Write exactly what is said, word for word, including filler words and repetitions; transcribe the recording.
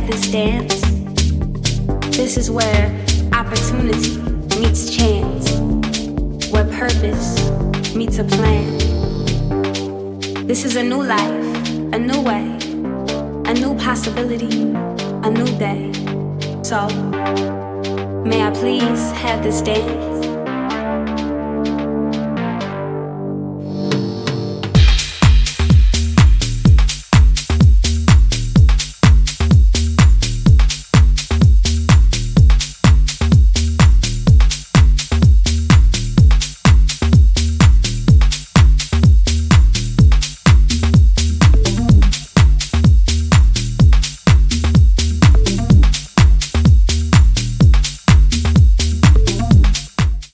have this dance? This is where opportunity meets chance, where purpose meets a plan. This is a new life, a new way, a new possibility, a new day. So, may I please have this dance?